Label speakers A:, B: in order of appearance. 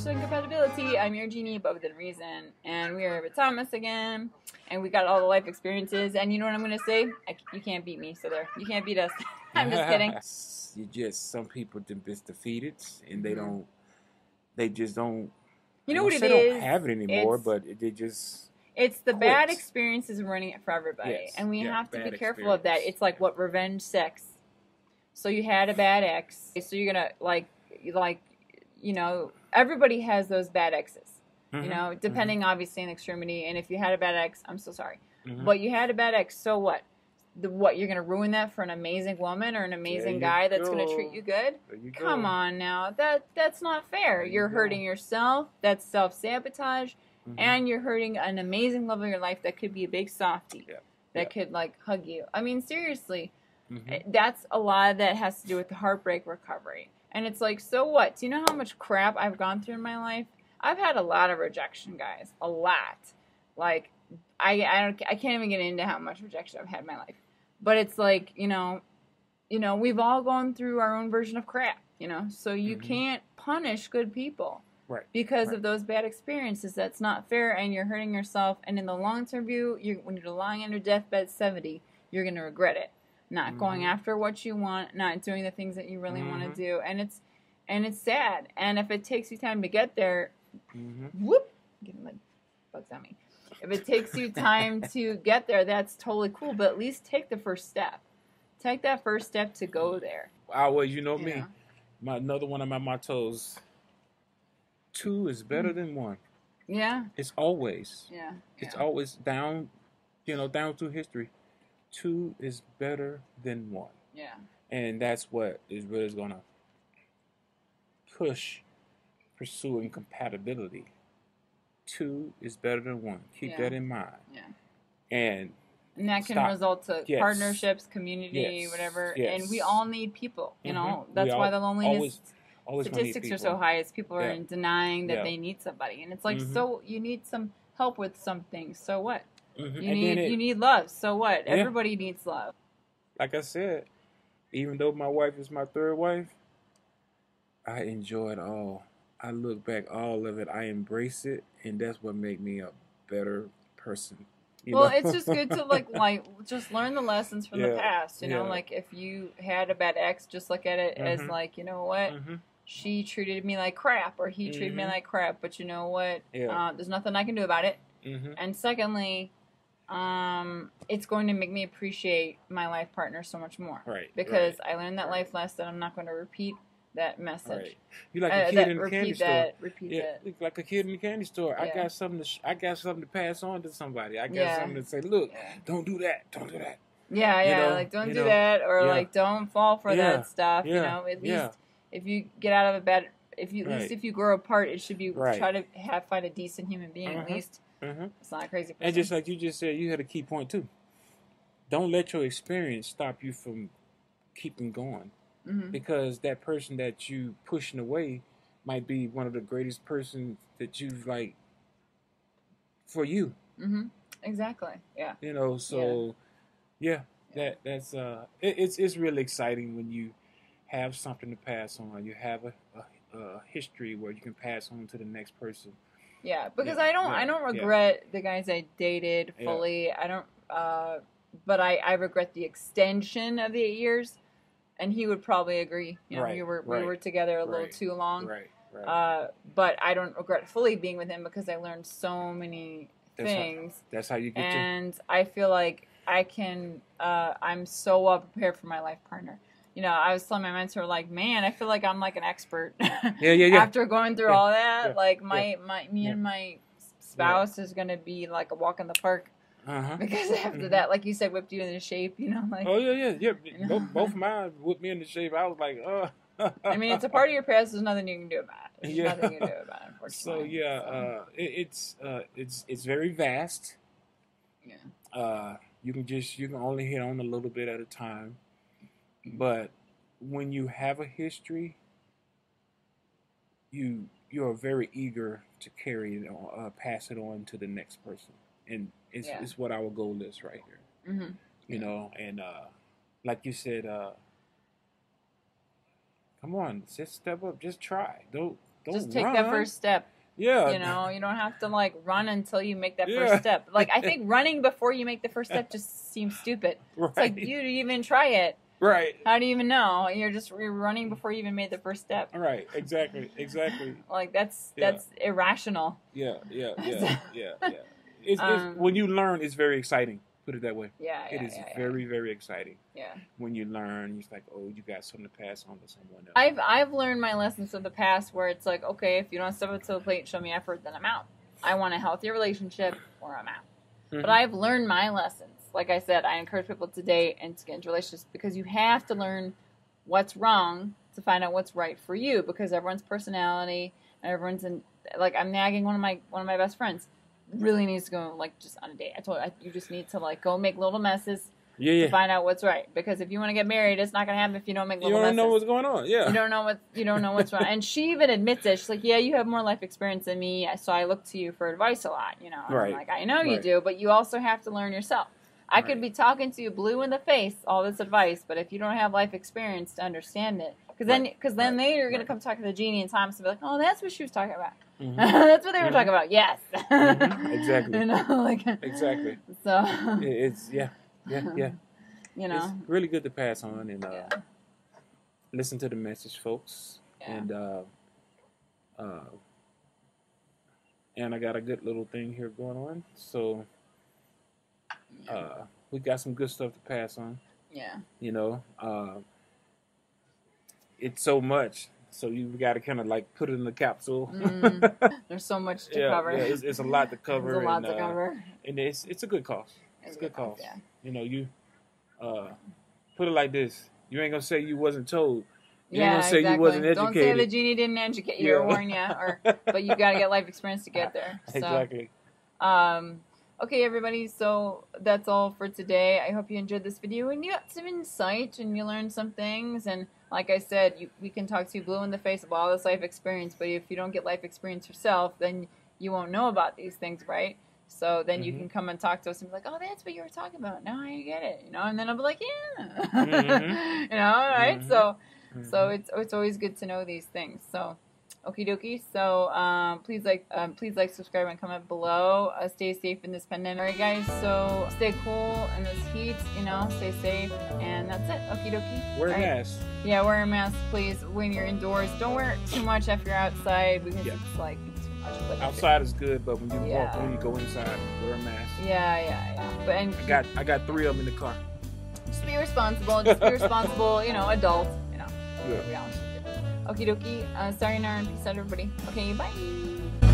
A: 100% compatibility. I'm your genie, but within reason. And we are with Thomas again. And we got all the life experiences. And you know what I'm going to say? You can't beat me, so there. You can't beat us. I'm just kidding.
B: You just, some people just defeated, and they just don't.
A: You know what it
B: they
A: is?
B: Don't have it anymore, but they just.
A: It's the bad experiences ruining it for everybody.
B: Yes.
A: And we have to be careful of that. It's like what revenge sex. So you had a bad ex. So you're going to, you know, everybody has those bad exes. You know, depending obviously on extremity. And if you had a bad ex, I'm so sorry. But you had a bad ex, so what? You're going to ruin that for an amazing woman or an amazing guy that's going to treat you good? Come on now. That's not fair. You're hurting yourself. That's self-sabotage. And you're hurting an amazing love of your life that could be a big softie that could, like, hug you. I mean, seriously, that's a lot of that has to do with the heartbreak recovery. And it's like, so what? Do you know how much crap I've gone through in my life? I've had a lot of rejection, guys. A lot. Like, I can't even get into how much rejection I've had in my life. But it's like, you know, we've all gone through our own version of crap, you know. So you can't punish good people. Because of those bad experiences. That's not fair, and you're hurting yourself. And in the long-term view, when you're lying on your deathbed 70, you're going to regret it. Not going after what you want, not doing the things that you really want to do. And it's sad. And if it takes you time to get there, whoop, getting my bugs on me. If it takes you time to get there, that's totally cool. But at least take the first step. Take that first step to go there.
B: Well, you know me. Another one of my mottos: 2 is better than 1.
A: Yeah.
B: It's always.
A: Yeah.
B: It's always down through history. 2 is better than 1.
A: Yeah.
B: And that's what is really going to push pursuing compatibility. 2 is better than 1. Keep that in mind.
A: Yeah.
B: And
A: that can result to partnerships, community, whatever. And we all need people. You know, that's why the loneliness statistics are so high. Is people are denying that they need somebody, and it's like, so you need some help with some things. So what? You need love. So what? Everybody needs love.
B: Like I said, even though my wife is my third wife, I enjoy it all. I look back all of it. I embrace it, and that's what makes me a better person. You know?
A: It's just good to like just learn the lessons from the past. You know, like if you had a bad ex, just look at it as like, you know what, she treated me like crap, or he treated me like crap. But you know what, there's nothing I can do about it. And secondly, it's going to make me appreciate my life partner so much more. Because I learned that life lesson. I'm not going to repeat that message.
B: You like a kid in the candy store.
A: Repeat that.
B: Like a kid in the candy store. I got something to pass on to somebody. I got something to say. Look, don't do that. Don't do that.
A: Like don't do that, or like don't fall for that stuff. You know, at least if you get out of a bad, if you grow apart, it should be try to find a decent human being at least. It's not a crazy person.
B: And just like you just said, you had a key point too. Don't let your experience stop you from keeping going. Because that person that you pushing away might be one of the greatest persons that you've like for you.
A: Exactly. Yeah.
B: You know, so that's it's really exciting when you have something to pass on. You have a history where you can pass on to the next person.
A: Yeah, because I don't regret the guys I dated fully. I don't but I regret the extension of the 8 years. And he would probably agree. You know, we were together a little too long. But I don't regret fully being with him because I learned so many things.
B: That's how you get
A: And I feel like I can. I'm so well prepared for my life partner. You know, I was telling my mentor, like, man, I feel like I'm like an expert. After going through all that, like me and my spouse is gonna be like a walk in the park. Because after that, like you said, whipped you into shape, you know, like.
B: You know? Both mine whipped me into shape. I was like,
A: I mean, it's a part of your past. There's nothing you can do about it. There's nothing you can do about it, unfortunately.
B: So it's very vast. You can only hit on a little bit at a time, but when you have a history, you are very eager to carry it on, pass it on to the next person. And it's what our goal is right here. You know, and like you said, come on, just step up, just try. Don't
A: Just take that first step.
B: Yeah.
A: You know, you don't have to like run until you make that first step. Like I think running before you make the first step just seems stupid. Right. It's like you didn't even try it.
B: Right.
A: How do you even know? You're running before you even made the first step.
B: Right. Exactly.
A: Like that's irrational.
B: Yeah. It's when you learn, it's very exciting. Put it that way.
A: Yeah.
B: It is very, very exciting.
A: Yeah.
B: When you learn, it's like, oh, you got something to pass on to someone else.
A: I've learned my lessons from the past where it's like, okay, if you don't step up to the plate and show me effort, then I'm out. I want a healthy relationship or I'm out. Mm-hmm. But I've learned my lessons. Like I said, I encourage people to date and to get into relationships because you have to learn what's wrong to find out what's right for you because everyone's personality and everyone's in, like I'm nagging one of my best friends. Really needs to go like just on a date. I told her you just need to like go make little messes to find out what's right. Because if you want to get married, it's not gonna happen if you don't make little messes.
B: You don't know what's going on. Yeah.
A: You don't know what's wrong. And she even admits it. She's like, yeah, you have more life experience than me, so I look to you for advice a lot. You know. And
B: right.
A: I'm like, I know you do, but you also have to learn yourself. I could be talking to you blue in the face, all this advice, but if you don't have life experience to understand it, because then later you're gonna come talk to the genie and Thomas and be like, oh, that's what she was talking about. Mm-hmm. That's what they were talking about. Yes.
B: Mm-hmm. Exactly.
A: You know, like
B: exactly.
A: So
B: it's yeah.
A: You know,
B: it's really good to pass on and listen to the message, folks.
A: Yeah.
B: And I got a good little thing here going on, so we got some good stuff to pass on.
A: Yeah.
B: You know, it's so much. So you got to kind of like put it in the capsule.
A: There's so much to cover.
B: Yeah, it's a lot to cover.
A: There's a lot to cover.
B: And it's a good cause. It's a good cause.
A: Yeah.
B: You know, you put it like this. You ain't going to say you wasn't told. You
A: ain't
B: going to say you wasn't educated.
A: Don't say the genie didn't educate you or warn you. But you got to get life experience to get there. So,
B: exactly.
A: Okay, everybody, so that's all for today. I hope you enjoyed this video and you got some insight and you learned some things. And like I said, we can talk to you blue in the face about all this life experience, but if you don't get life experience yourself, then you won't know about these things, right? So then you can come and talk to us and be like, oh, that's what you were talking about. Now I get it, you know? And then I'll be like, yeah. You know, all right? So it's always good to know these things. So okie dokie. So please like, subscribe, and comment below. Stay safe in this pandemic. Alright guys, so stay cool in this heat, you know, stay safe, and that's it. Okie dokie.
B: Wear a mask.
A: Yeah, wear a mask, please, when you're indoors. Don't wear it too much if you're outside because it's like too much. But
B: outside is good, but when you go inside, wear a mask.
A: Yeah. But
B: I got 3 of them in the car.
A: Just be responsible. You know, adult. You know. Yeah. Okie dokie. Sayonara and peace out, everybody. Okay, bye.